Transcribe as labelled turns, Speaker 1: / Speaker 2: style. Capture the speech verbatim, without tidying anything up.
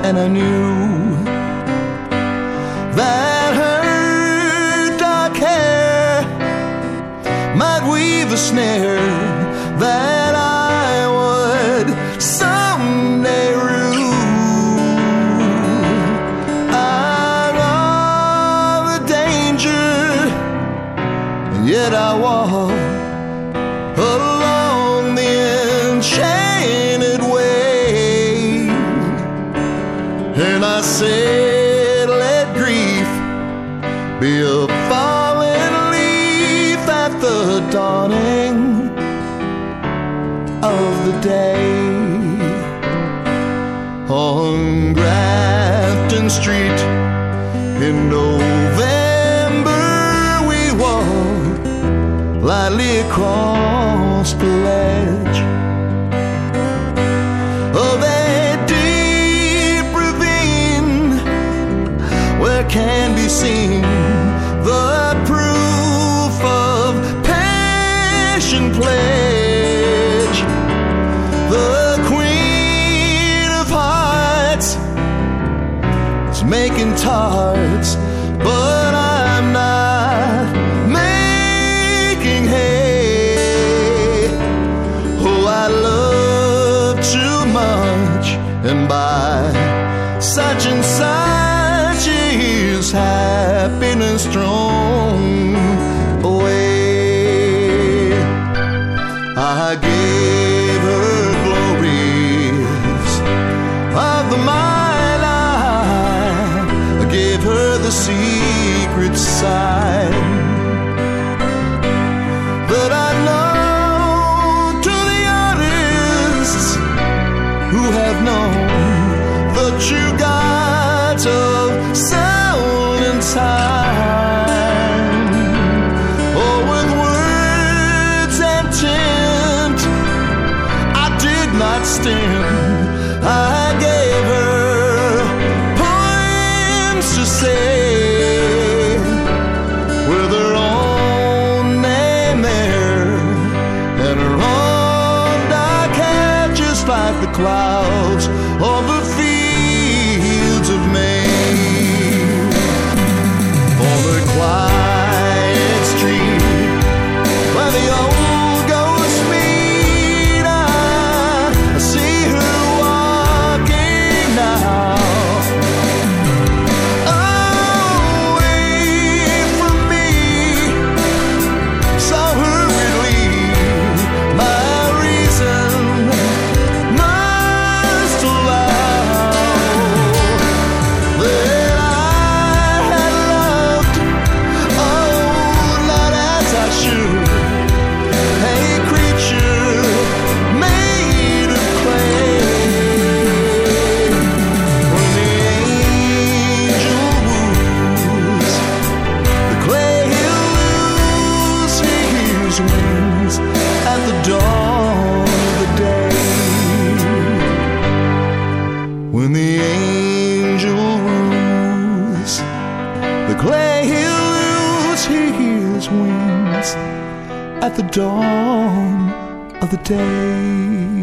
Speaker 1: and I knew that her dark hair might weave a snare that I would someday rue. I know the danger, and yet I walk along the enchanted way, and I said, let grief be a falling leaf at the dawning of the day. On Grafton Street in November we walked lightly across the ledge of that deep ravine where can be seen the proof of passion pledge. The Queen of Hearts is making tarts, but I'm not making hay. Oh, I love too much, and by such and such is happiness thrown away. I gave her glories of the mind, I gave her the secret side that I know to the artists who have known the true gods of sound and time. Oh, with words and tint I did not stint. I gave her poems to say with her own name there and her own dark hair, just like the clouds on the fields of May. On the quiet street where the old ghosts meet, I see her walking now, away from me. Saw her relieve my reason must allow that I had loved, oh, not as I should, a creature made of clay. When the angel woos the clay, he'll lose his wings at the dawn of the day. When the angel woos the clay, he'll lose his wings at the dawn of the day.